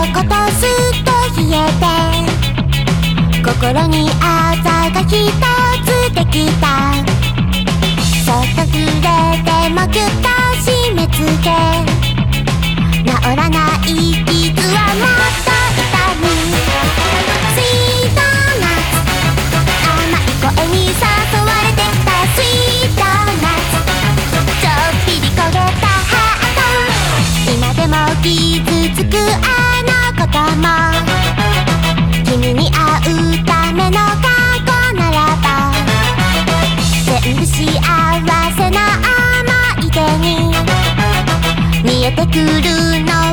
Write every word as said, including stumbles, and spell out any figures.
ことすっと冷えて心にあざがひとつできた。そっと触れてもぎゅっと締め付け治らない傷はもっと痛む。スイートナッツ甘い声に誘われてきた。スイートナッツちょっぴり焦げたハート今でも傷つくあのことも君に会うための過去ならば全部幸せな思い出に見えてくるの